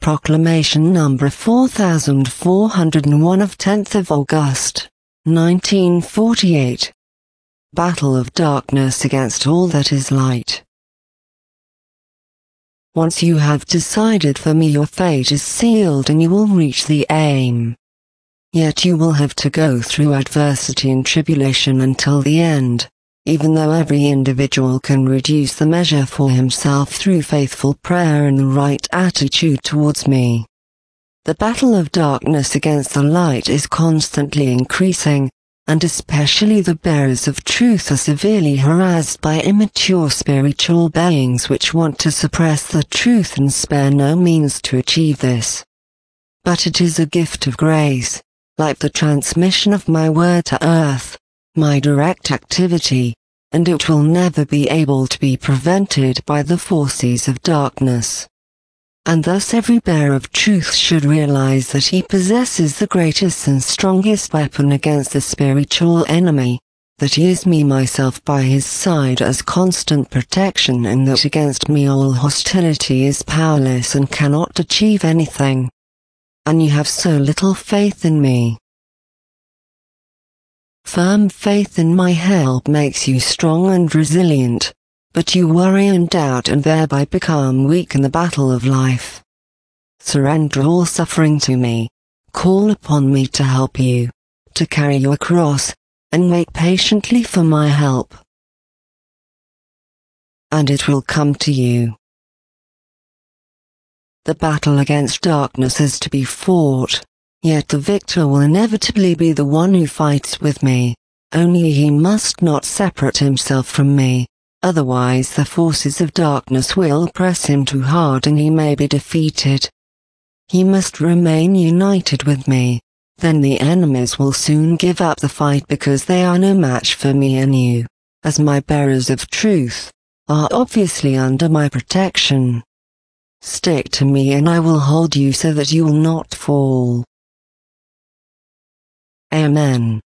Proclamation number 4401 of 10th of August, 1948. Battle of darkness against all that is light. Once you have decided for me, your fate is sealed and you will reach the aim. Yet you will have to go through adversity and tribulation until the end, even though every individual can reduce the measure for himself through faithful prayer and the right attitude towards me. The battle of darkness against the light is constantly increasing, and especially the bearers of truth are severely harassed by immature spiritual beings which want to suppress the truth and spare no means to achieve this. But it is a gift of grace, like the transmission of my word to earth, my direct activity, and it will never be able to be prevented by the forces of darkness. And thus every bearer of truth should realize that he possesses the greatest and strongest weapon against the spiritual enemy, that he is me myself by his side as constant protection, and that against me all hostility is powerless and cannot achieve anything. And you have so little faith in me. Firm faith in my help makes you strong and resilient, but you worry and doubt and thereby become weak in the battle of life. Surrender all suffering to me, call upon me to help you, to carry your cross, and wait patiently for my help. And it will come to you. The battle against darkness is to be fought. Yet the victor will inevitably be the one who fights with me, only he must not separate himself from me, otherwise the forces of darkness will press him too hard and he may be defeated. He must remain united with me, then the enemies will soon give up the fight because they are no match for me, and you, as my bearers of truth, are obviously under my protection. Stick to me and I will hold you so that you will not fall. Amen.